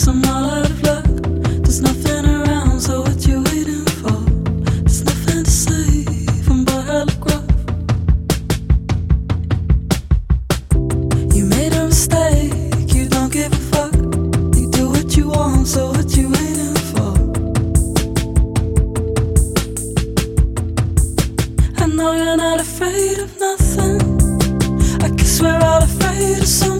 I'm all out of luck. There's nothing around, so what you waiting for? There's nothing to save, and boy, I look rough. You made a mistake, you don't give a fuck. You do what you want, so what you waiting for? I know you're not afraid of nothing. I guess we're all afraid of something.